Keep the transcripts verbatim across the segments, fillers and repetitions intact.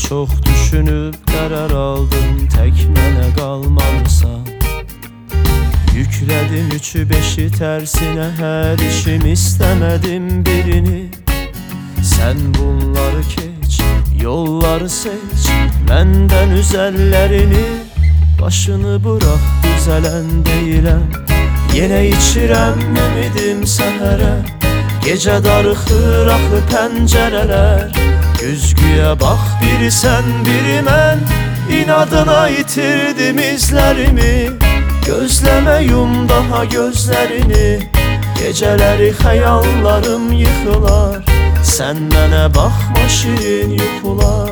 çox düşünüb qərar aldım, tək mənə qalmalısan. Yüklədim üçü beşi tərsinə, hər işim istəmədim birini. Sən bunları keç, yolları seç, məndən üzəllərini. Başını bıraq, düzələn deyiləm, yenə içirəm ümidim səhərə. Gecə darıxır axı pəncərələr, güzgüyə bax, biri sən, biri mən. İnadına itirdim izlərimi, gözləmə yum daha gözlərini. Gecələri xəyallarım yıxılar, sən mənə baxma şirin yuxular.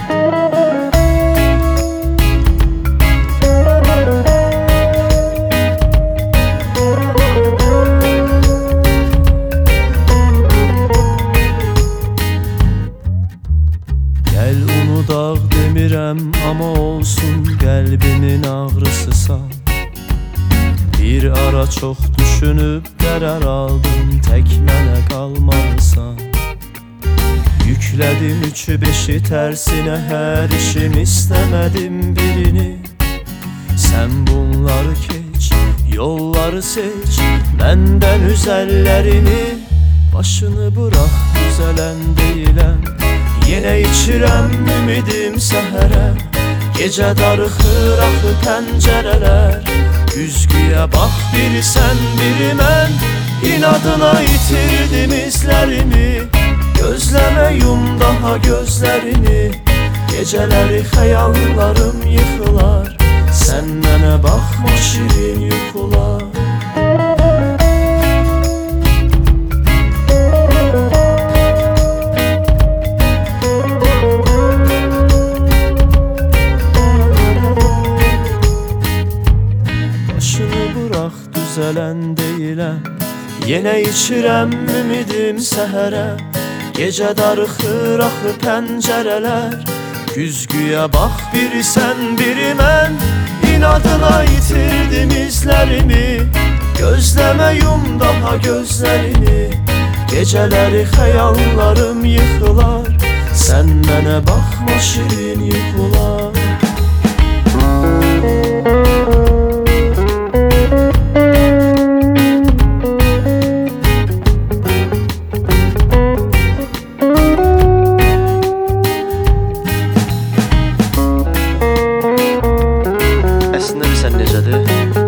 Gəl unudaq demirəm, amma olsun qəlbimin ağrısısan. Bir ara çox düşünüb qərar aldım, tək mənə qalmalısan. Yüklədim üçü beşi tərsinə, hər işim istəmədim birini. Sən bunları keç, yolları seç, məndən üzəllərini. Başını bıraq, düzələn deyiləm, yenə içirəm ümidim səhərə. Gecə darıxır axı pəncərələr, güzgüyə bax, biri sən, biri mən. İnadına itirdim izlərimi, gözləmə yum daha gözlərini. Gecələri xəyallarım yıxılar, sən mənə baxma şirin yuxular. Başını bıraq, düzələn deyiləm, yenə içirəm ümidim səhərə. Gecə darıxır axı pəncərələr, güzgüyə bax, biri sən, biri mən. İnadına itirdim izlərimi, gözləmə yum daha gözlərini. Gecələri xəyallarım yıxılar, sən mənə baxma şirin yuxular. Əslində bilsən necədir?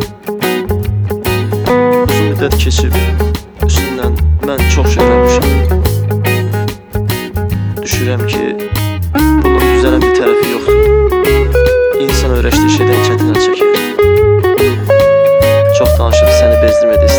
Uzun müddət keçib üstündən mən çox şey öyrənmişəm. Düşürəm ki, bunun düzələn bir tərəfi yoxdur. İnsan öyrəşdiyi şeydən çətinə çəkir. Çox danışıb səni bezdirmə desin.